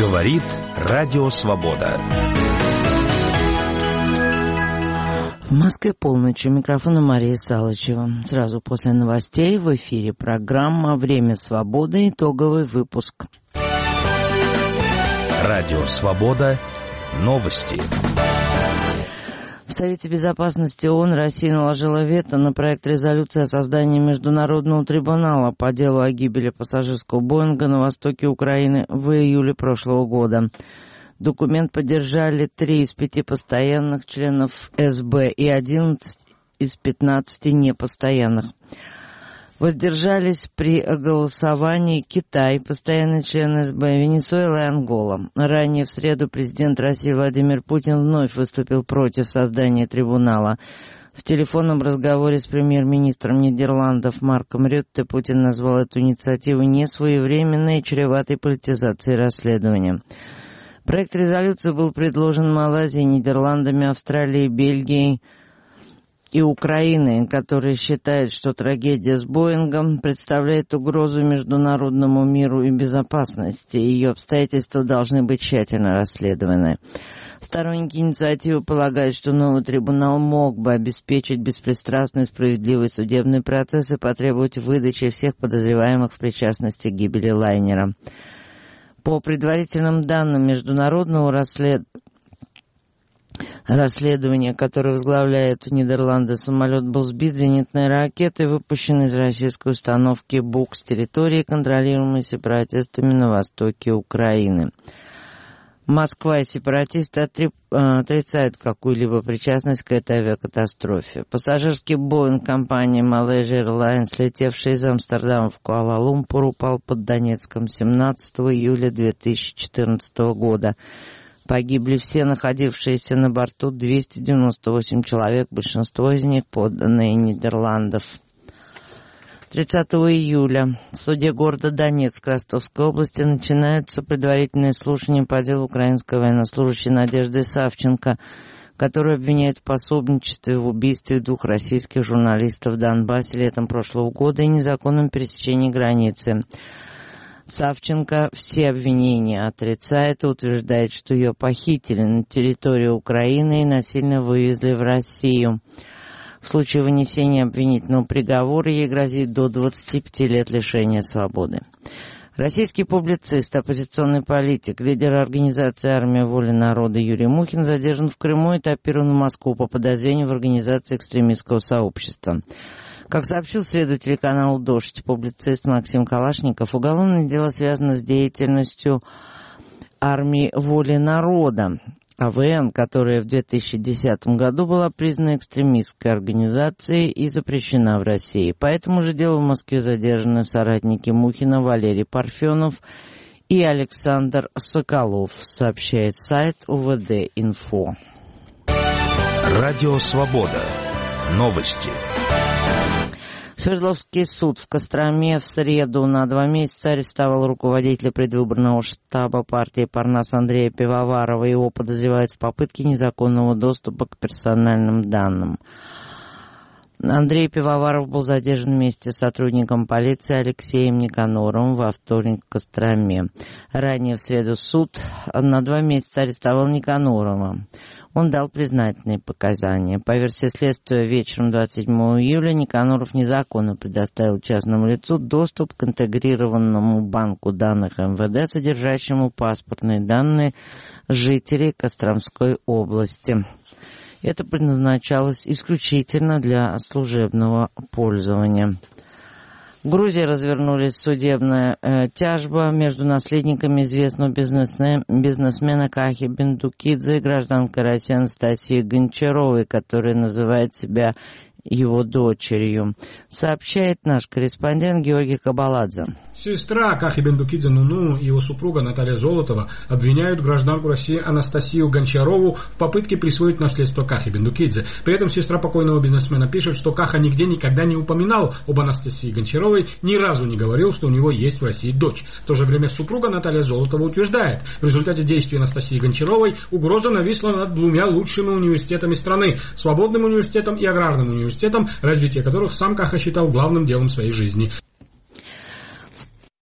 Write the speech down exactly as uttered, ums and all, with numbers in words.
Говорит Радио Свобода. В Москве полночь. У микрофона Мария Салычева. Сразу после новостей в эфире программа «Время свободы». Итоговый выпуск. Радио Свобода. Новости. В Совете Безопасности ООН Россия наложила вето на проект резолюции о создании Международного трибунала по делу о гибели пассажирского Боинга на востоке Украины в июле прошлого года. Документ поддержали три из пяти постоянных членов СБ и одиннадцать из пятнадцати непостоянных. Воздержались при голосовании Китай, постоянный член СБ, Венесуэла и Ангола. Ранее в среду президент России Владимир Путин вновь выступил против создания трибунала. В телефонном разговоре с премьер-министром Нидерландов Марком Рютте Путин назвал эту инициативу несвоевременной и чреватой политизацией расследования. Проект резолюции был предложен Малайзией, Нидерландами, Австралией, Бельгией и Украиной, которые считают, что трагедия с Боингом представляет угрозу международному миру и безопасности, и ее обстоятельства должны быть тщательно расследованы. Сторонники инициативы полагают, что новый трибунал мог бы обеспечить беспристрастный и справедливый судебный процесс и потребовать выдачи всех подозреваемых в причастности к гибели лайнера. По предварительным данным международного расследования, Расследование, которое возглавляет Нидерланды, самолет был сбит зенитной ракетой, выпущенной из российской установки БУК с территории, контролируемой сепаратистами на востоке Украины. Москва и сепаратисты отрицают какую-либо причастность к этой авиакатастрофе. Пассажирский Боинг компании Malaysia Airlines, летевший из Амстердама в Куала-Лумпур, упал под Донецком семнадцатого июля две тысячи четырнадцатого года. Погибли все находившиеся на борту двести девяносто восемь человек, большинство из них подданные Нидерландов. тридцатого июля в суде города Донецк Ростовской области начинаются предварительные слушания по делу украинской военнослужащей Надежды Савченко, которую обвиняют в пособничестве в убийстве двух российских журналистов в Донбассе летом прошлого года и незаконном пересечении границы. Савченко все обвинения отрицает и утверждает, что ее похитили на территории Украины и насильно вывезли в Россию. В случае вынесения обвинительного приговора ей грозит до двадцати пяти лет лишения свободы. Российский публицист, оппозиционный политик, лидер организации «Армия воли народа» Юрий Мухин задержан в Крыму и этапирован в Москву по подозрению в организации экстремистского сообщества. Как сообщил в среду телеканал «Дождь» публицист Максим Калашников, уголовное дело связано с деятельностью «Армии воли народа», АВН, которая в две тысячи десятом году была признана экстремистской организацией и запрещена в России. По этому же делу в Москве задержаны соратники Мухина Валерий Парфенов и Александр Соколов, сообщает сайт УВД-Инфо. Радио Свобода. Новости. Свердловский суд в Костроме в среду на два месяца арестовал руководителя предвыборного штаба партии Парнас Андрея Пивоварова. Его подозревают в попытке незаконного доступа к персональным данным. Андрей Пивоваров был задержан вместе с сотрудником полиции Алексеем Никаноровым во вторник в Костроме. Ранее в среду суд на два месяца арестовал Никанорова. Он дал признательные показания. По версии следствия, вечером двадцать седьмого июля Никаноров незаконно предоставил частному лицу доступ к интегрированному банку данных МВД, содержащему паспортные данные жителей Костромской области. Это предназначалось исключительно для служебного пользования. В Грузии развернулась судебная э, тяжба между наследниками известного бизнесмена, бизнесмена Кахи Бендукидзе и гражданкой России Анастасией Гончаровой, которая называет себя его дочерью, сообщает наш корреспондент Георгий Кабаладзе. Сестра Кахи Бендукидзе Нуну и его супруга Наталья Золотова обвиняют гражданку России Анастасию Гончарову в попытке присвоить наследство Кахи Бендукидзе. При этом сестра покойного бизнесмена пишет, что Каха нигде никогда не упоминал об Анастасии Гончаровой, ни разу не говорил, что у него есть в России дочь. В то же время супруга Наталья Золотова утверждает, в результате действий Анастасии Гончаровой угроза нависла над двумя лучшими университетами страны – Свободным университетом и Аграрным университетом, развитие которых сам Каха считал главным делом своей жизни.